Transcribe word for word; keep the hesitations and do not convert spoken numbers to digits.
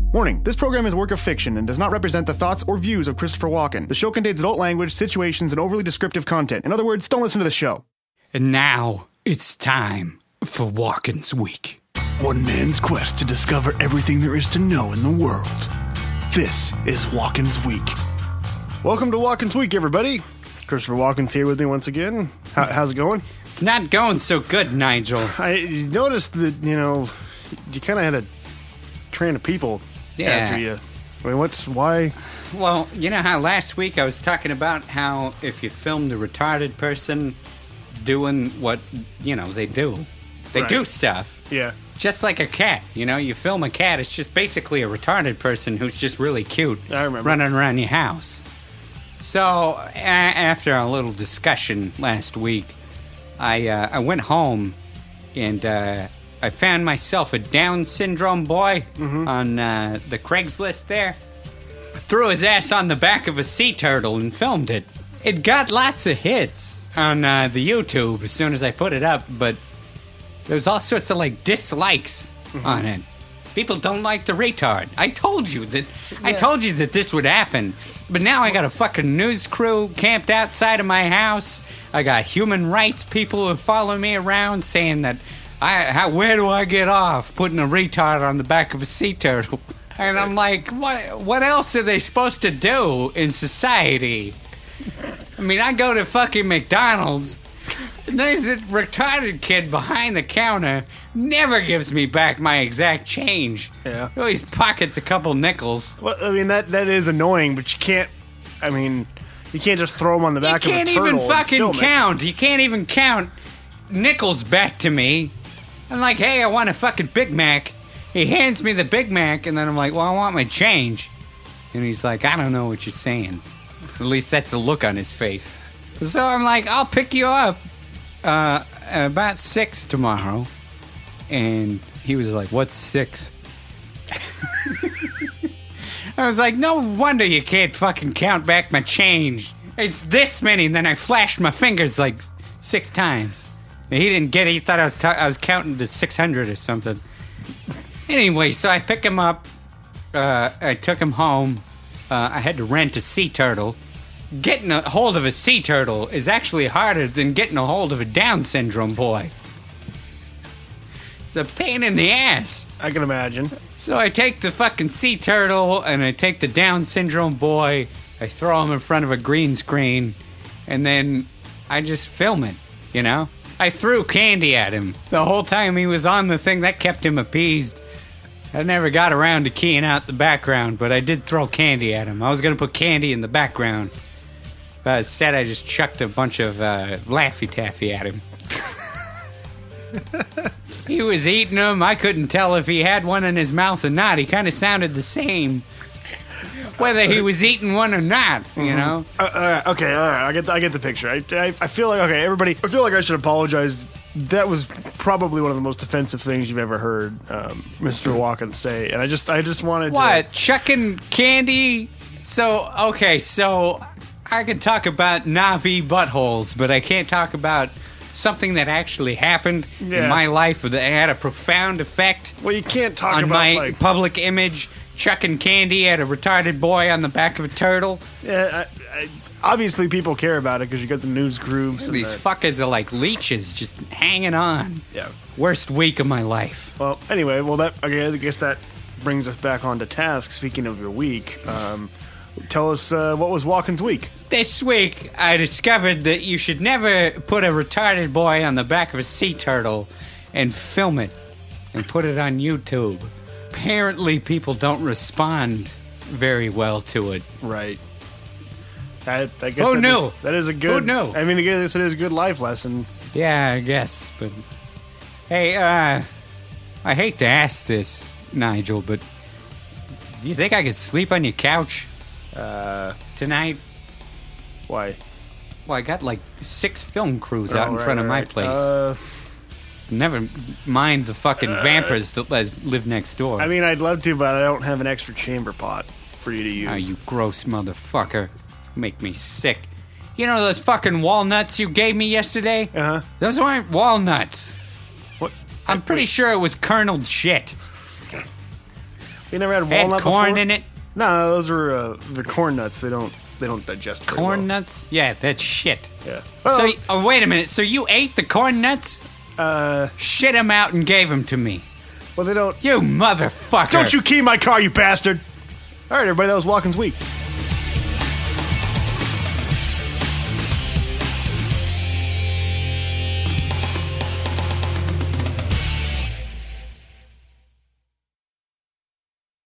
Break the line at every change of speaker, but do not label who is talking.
Warning, this program is a work of fiction and does not represent the thoughts or views of Christopher Walken. The show contains adult language, situations, and overly descriptive content. In other words, don't listen to the show.
And now, it's time for Walken's Week.
One man's quest to discover everything there is to know in the world. This is Walken's Week.
Welcome to Walken's Week, everybody. Christopher Walken's here with me once again. How, how's it going?
It's not going so good, Nigel.
I noticed that, you know, you kind of had a train of people
Yeah.
after you. I mean, what's, why?
Well, you know how last week I was talking about how if you filmed a retarded person doing what, you know, they do. They
Right.
do stuff.
Yeah.
Just like a cat, you know? You film a cat, it's just basically a retarded person who's just really cute.
I remember.
Running around your house. So, a- after a little discussion last week, I, uh, I went home and, uh, I found myself a Down syndrome boy
Mm-hmm.
on uh, the Craigslist there. Threw his ass on the back of a sea turtle and filmed it. It got lots of hits on uh, the YouTube as soon as I put it up, but there was all sorts of like dislikes
Mm-hmm.
on it. People don't like the retard. I told you that. I told you that this would happen. But now I got a fucking news crew camped outside of my house. I got human rights people who follow me around saying that I how where do I get off putting a retard on the back of a sea turtle? And I'm like, what? What else are they supposed to do in society? I mean, I go to fucking McDonald's. And there's a retarded kid behind the counter, never gives me back my exact change.
Yeah.
He always pockets a couple nickels.
Well, I mean, that that is annoying, but you can't, I mean, you can't just throw them on the
You
back of a
can't
turtle
even
and
fucking
film it.
count. You can't even count nickels back to me. I'm like, hey, I want a fucking Big Mac. He hands me the Big Mac, and then I'm like, well, I want my change. And he's like, I don't know what you're saying. At least that's the look on his face. So I'm like, I'll pick you up uh, about six tomorrow. And he was like, what's six? I was like, no wonder you can't fucking count back my change. It's this many. And then I flashed my fingers like six times. And he didn't get it. He thought I was, ta- I was counting to six hundred or something. Anyway, so I pick him up. Uh, I took him home. Uh, I had to rent a sea turtle. Getting a hold of a sea turtle is actually harder than getting a hold of a Down syndrome boy. It's a pain in the ass.
I can imagine.
So I take the fucking sea turtle and I take the Down syndrome boy. I throw him in front of a green screen. And then I just film it, you know? I threw candy at him. The whole time he was on the thing, that kept him appeased. I never got around to keying out the background, but I did throw candy at him. I was going to put candy in the background. But instead, I just chucked a bunch of uh, Laffy Taffy at him. He was eating them. I couldn't tell if he had one in his mouth or not. He kind of sounded the same, whether he was eating one or not, you know?
Uh, uh, okay, all right, I get the, I get the picture. I, I, I feel like, okay, everybody, I feel like I should apologize. That was probably one of the most offensive things you've ever heard um, Mister Walken say, and I just I just wanted
What?
to...
Chucking candy? So, okay, so I can talk about Navi buttholes, but I can't talk about something that actually happened
Yeah.
in my life that had a profound effect
Well, you can't talk
on
about,
my
like...
public image. Chucking candy at a retarded boy on the back of a turtle.
Yeah, I, I, obviously people care about it because you got the news groups. And
These
the,
fuckers are like leeches just hanging on.
yeah.
Worst week of my life.
Well, anyway, well, that okay, I guess that brings us back on to task. Speaking of your week, um, tell us uh, what was Walken's week?
This week, I discovered that you should never put a retarded boy on the back of a sea turtle and film it and put it on YouTube. Apparently, people don't respond very well to it.
Right. I, I guess
Who
that
knew?
Is, that is a good.
Who knew?
I mean, I guess it is a good life lesson.
Yeah, I guess, but... Hey, uh... I hate to ask this, Nigel, but... Do you think I could sleep on your couch? Uh... Tonight?
Why?
Well, I got like six film crews out
Oh,
in
right,
front of my
right.
place.
Uh,
Never mind the fucking vampires that les- live next door.
I mean, I'd love to, but I don't have an extra chamber pot for you to use.
Oh, you gross motherfucker. Make me sick. You know those fucking walnuts you gave me yesterday?
Uh-huh.
Those weren't walnuts.
What?
I'm pretty sure it was kerneled shit.
You never had
Had
walnut
corn
before?
in it.
No, no, those are uh, the corn nuts. They don't they don't digest very
Corn
well.
nuts? Yeah, that's shit.
Yeah.
So,
Well,
y- oh, wait a minute. So you ate the corn nuts?
uh,
Shit them out and gave them to me.
well, they don't.
You motherfucker.
Don't you key my car, you bastard! All right, everybody, that was Walken's Week.